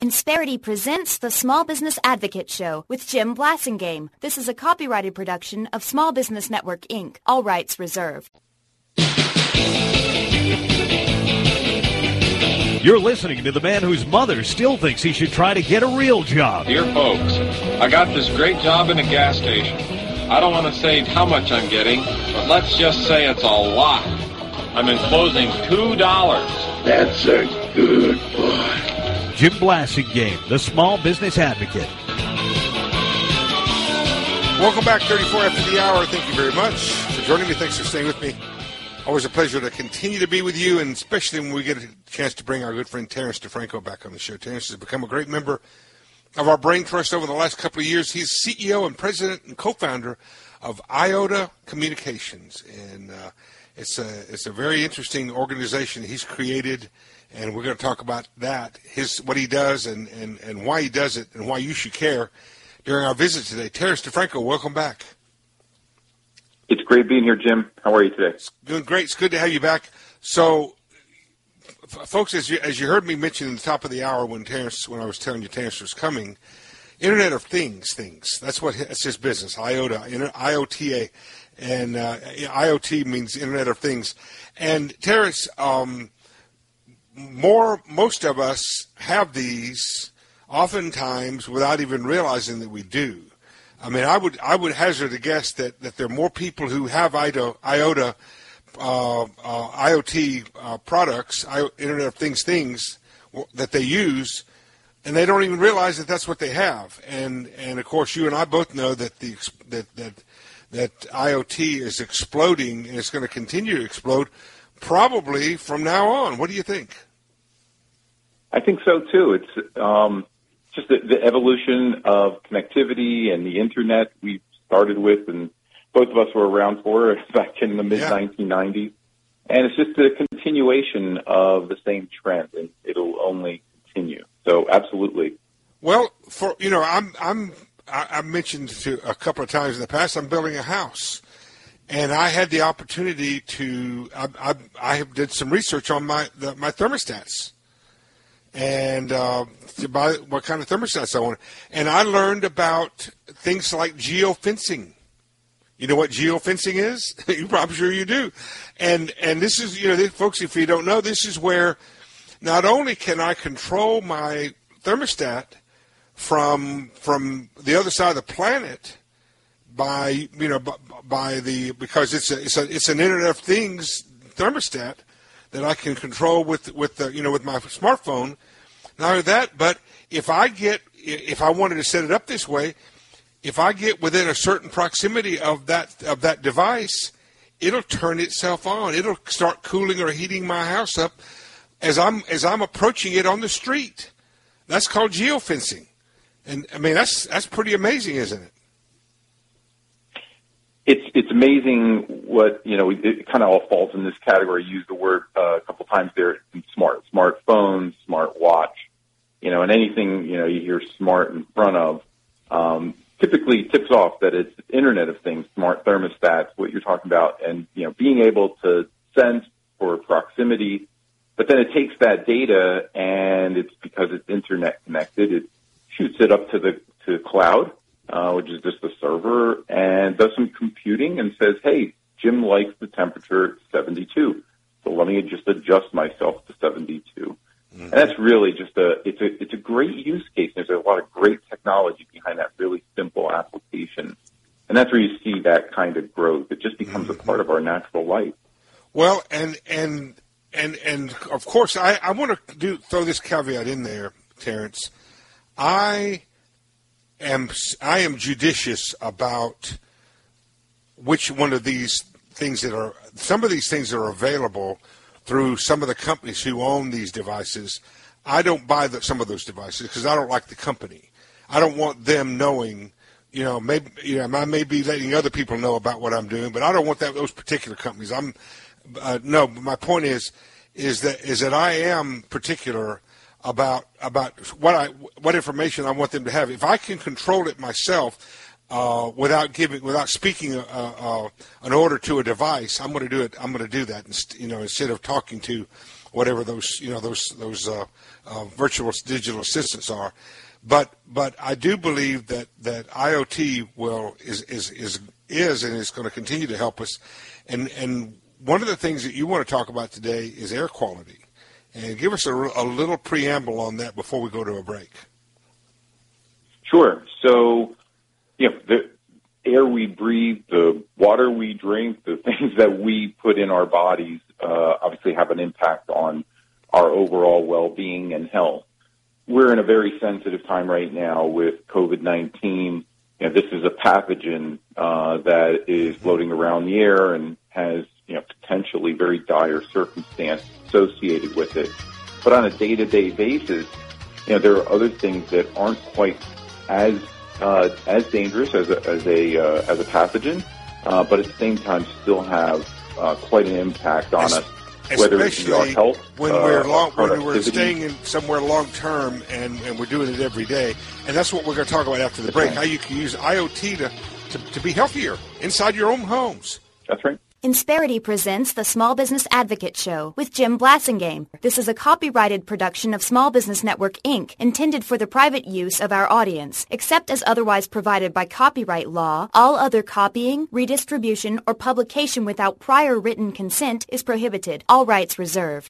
Insperity presents the Small Business Advocate Show with Jim Blasingame. This is a copyrighted production of Small Business Network, Inc., all rights reserved. You're listening to the man whose mother still thinks he should try to get a real job. Dear folks, I got this great job in a gas station. I don't want to say how much I'm getting, but let's just say it's a lot. I'm enclosing $2. That's a good boy. Jim Blasingame, the Small Business Advocate. Welcome back, 34 after the hour. Thank you very much for joining me. Thanks for staying with me. Always a pleasure to continue to be with you, and especially when we get a chance to bring our good friend Terrence DeFranco back on the show. Terrence has become a great member of our Brain Trust over the last couple of years. He's CEO and president and co-founder of IOTA Communications, and it's a very interesting organization he's created, and we're going to talk about that, what he does and why he does it and why you should care during our visit today. Terrence DeFranco, welcome back. It's great being here, Jim. How are you today? It's doing great. It's good to have you back. So, folks, as you heard me mention at the top of the hour when I was telling you Terrence was coming, Internet of Things. That's his business, IOTA, IOTA, and IoT means Internet of Things. And Terrence, most of us have these oftentimes without even realizing that we do. I mean, I would hazard a guess that there are more people who have IOTA IoT products, Internet of Things that they use, and they don't even realize that that's what they have. And of course, you and I both know that that IoT is exploding, and it's going to continue to explode probably from now on. What do you think? I think so too. It's just the evolution of connectivity and the internet we started with, and both of us were around for it back in the mid-1990s. And it's just a continuation of the same trend, and it'll only continue. So, absolutely. Well, I've mentioned a couple of times in the past, I'm building a house. And I had the opportunity to, I have did some research on my thermostats. And to buy what kind of thermostats I wanted. And I learned about things like geofencing. You know what geofencing is? I'm sure you do. And this is, folks, if you don't know, this is where not only can I control my thermostat from the other side of the planet because it's an Internet of Things thermostat that I can control with my smartphone. Not only that, but if I wanted to set it up this way, if I get within a certain proximity of that device, it'll turn itself on. It'll start cooling or heating my house up as I'm approaching it on the street. That's called geofencing. And I mean that's pretty amazing, isn't it? It's amazing what, it kind of all falls in this category. You used the word a couple times there, smartphone, smartwatch, and anything, you hear smart in front of, typically tips off that it's Internet of Things, smart thermostats, what you're talking about, and, being able to sense for proximity, but then it takes that data and it's because it's Internet connected, it shoots it up to the cloud, which is just the server, and does some computing and says, hey, Jim likes the temperature 72, so let me just adjust myself to 72. Mm-hmm. And that's really just it's a great use case. There's a lot of great technology behind that really simple application. And that's where you see that kind of growth. It just becomes a part of our natural life. Well, and of course, I want to throw this caveat in there, Terrence. I am judicious about which one of these things some of these things are available through some of the companies who own these devices. I don't buy some of those devices because I don't like the company. I don't want them knowing, I may be letting other people know about what I'm doing, but I don't want those particular companies. But my point is that I am particular about what information I want them to have. If I can control it myself, without speaking an order to a device, I'm going to do it. I'm going to do that, instead of talking to whatever those virtual digital assistants are. But I do believe that IoT is and is going to continue to help us. And one of the things that you want to talk about today is air quality. And give us a little preamble on that before we go to a break. Sure. So, the air we breathe, the water we drink, the things that we put in our bodies obviously have an impact on our overall well-being and health. We're in a very sensitive time right now with COVID-19. This is a pathogen that is floating around the air and has potentially very dire circumstance associated with it. But on a day-to-day basis, there are other things that aren't quite as dangerous as a pathogen, but at the same time still have quite an impact on us, whether it's our health, when we're staying in somewhere long term and we're doing it every day. And that's what we're going to talk about after the break. How you can use IoT to be healthier inside your own homes. That's right. Insperity presents the Small Business Advocate Show with Jim Blassingame. This is a copyrighted production of Small Business Network, Inc., intended for the private use of our audience. Except as otherwise provided by copyright law, all other copying, redistribution, or publication without prior written consent is prohibited. All rights reserved.